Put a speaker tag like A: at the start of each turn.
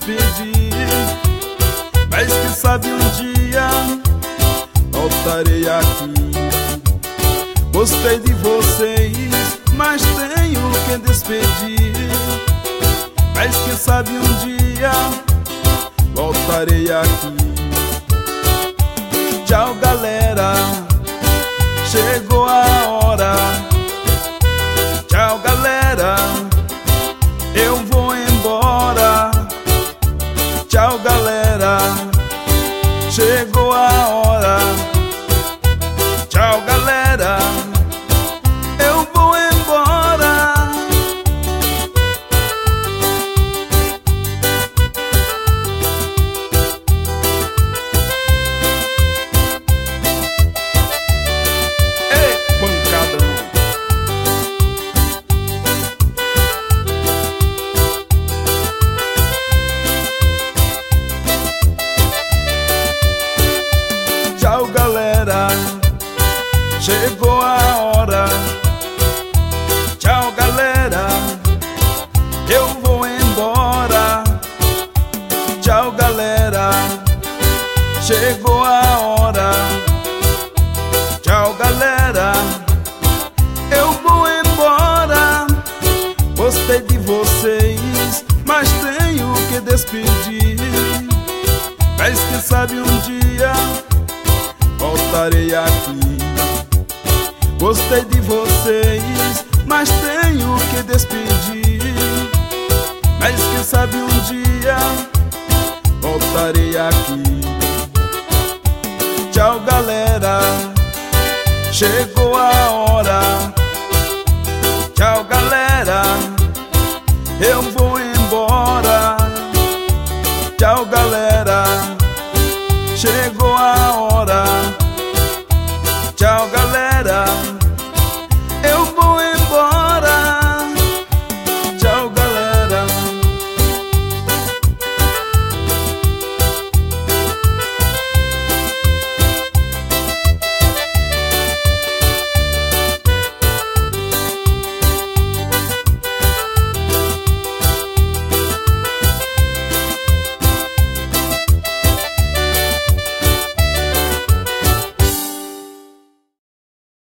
A: despedir, mas quem sabe um dia voltarei aqui. Gostei de vocês, mas tenho que despedir, mas quem sabe um dia voltarei aqui. Tchau, galera, chegou a hora. Tchau, galera, eu vou embora. Tchau, galera, chegou a hora. Tchau, galera, eu vou embora. Ei, pancadão. Tchau, galera, chegou a hora. Tchau, galera, eu vou embora. Tchau, galera, chegou a hora. Tchau, galera, eu vou embora. Gostei de vocês, mas tenho que despedir, mas quem sabe um dia voltarei aqui. Gostei de vocês, mas tenho que despedir, mas quem sabe um dia voltarei aqui.